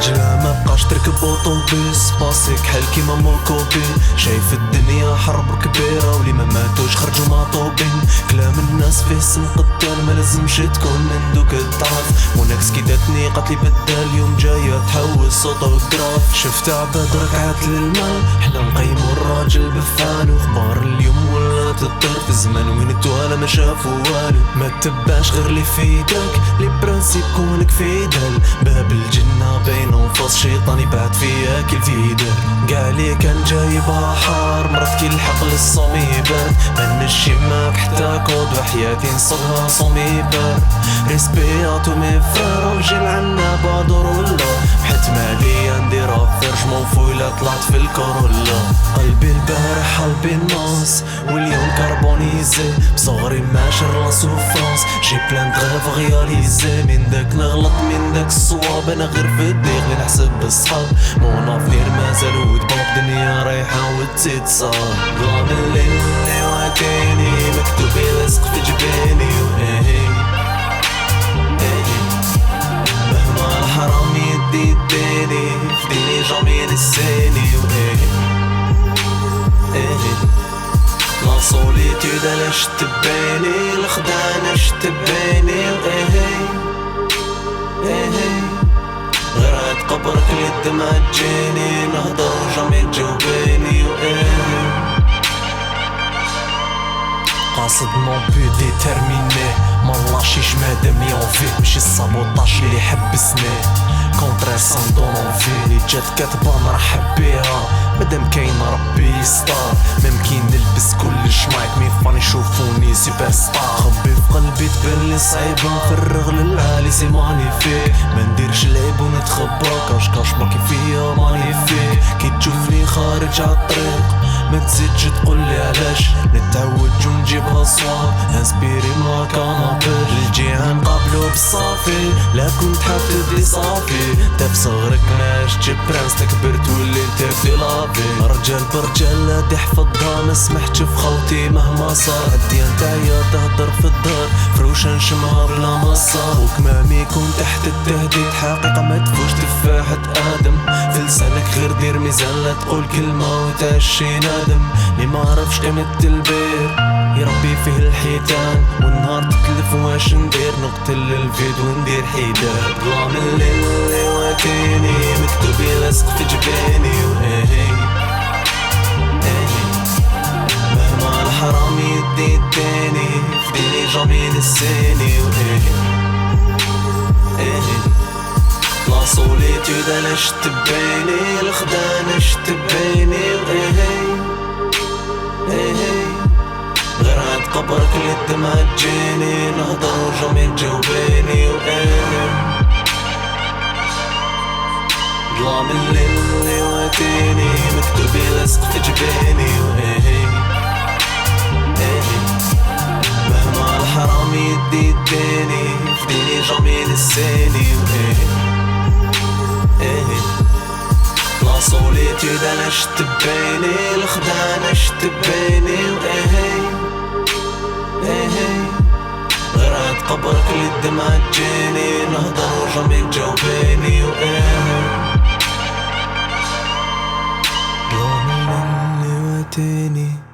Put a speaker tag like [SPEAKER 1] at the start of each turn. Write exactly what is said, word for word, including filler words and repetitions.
[SPEAKER 1] راجلة ما بقاش تركب اوطوبيس باسيك حال كيما موكوبي. شايف الدنيا حرب كبيرة ولي ما ماتوش خرجوا مطوبين. كلام الناس فيه سم قتال ما لازمش تكون من دوك الضعف. ونكس كي داتني قتلي بدا اليوم جاية تحول صوت وجراف. شفت عباد ركعات للمال حنا نقيمو الراجل بفعالو. خبار اليوم ولا تطير في الزمان وين التوالى ما شافو والو. ما تباش غير لي في يدك لي برانسيب كونك في دال. باب الجنة بين انفاس شيطان يبعد فيا كل فيدك. قاع لي كان جايبها حار مرات كي الحق للصميبات. ما نشماك حتى كود وحياتي نصبها صميبات. ريسبياتو مي فرار رجل عنا بادور ولا بحت ماليا ندير افير جمونفو الا طلعت في الكورولا. قلبي البارح قلبي الناس واليوم كربونيزي. بصغري ماشر لا سوفرانس جي بلان دغيف غياليزي. من داك نغلط من داك الصواب انا غير في الديغ اللي نحسب بالصحاب. مون افنير مازال ودباب دنيا رايحة وتزيد صار. ظلام الليل اللي واتيني مكتوب يلصق في جبيني وهي مهما الحرام يدي يديني في ديني جامي نسيني وهي لا سوليتود علاش تبيني الخدعة علاش تبيني وهي غير عاد قبرك لي الدمع تجيني نهضر وجامي تجاوبيني وهي قاصد مون بو ديتيرميني ملاشيش مادام يونفي ماشي السابوطاج اللي حبسني. كونترير سان دون انفي اللي جات كاتبة نرحب بيها مادام كاين ربي يستار. ممكن نلبس كلش مايك مي فاني يشوفوني سوبر ستار. خبي في قلبي تبان لي صعيبة نفرغ للعالي سي مانيفيك. ما نديرش العيب ونتخبى كاش كاش باكي فيا مانيفيك. كي تشوفني خارج عالطريق ما تزيدش تقولي علاش. نتعود ونجيبها صواب انسبيري ما كانابيش. الجيعان قابلو بالصافي لا كنت حافظ صافي. انت في صغرك ما عشتش برانس كبرت ولي انت في لافي. رجال برجال لا تحفظها ما سمحتش في خوتي مهما صار. الديان تاعيا تهدر في الدار فروشة نشمها بلا مصار. وكمامي يكون تحت التهديد حقيقة ما تفوش تفاحة ادم. في لسانك غير دير ميزان لا تقول كلمة وتعشي نادم. لي ما عرفش قيمة البير يربي فيه الحيتان. والنهار تتلف واش ندير نقتل الفيد وندير حيدان. ظلام الليل اللي واتيني مكتوب يلصق في جبيني وهي مهما الحرام يدي يديني في ديني جامي نسيني وهي لا سوليتود علاش تبيني الخدعة علاش تبيني وهي غير عاد قبرك لي الدمع تجيني نهضر وجامي تجاوبيني وهي ظلام الليل اللي واتيني مكتوب يلصق في جبيني وهي مهما الحرام يدي يديني في ديني جامي نسيني وهي لا سوليتود علاش تبيني الخدعة علاش تبيني وهي غير عاد قبرك لي الدمع تجيني نهضر وجامي تجاوبيني وهي ظلام الليل اللي واتيني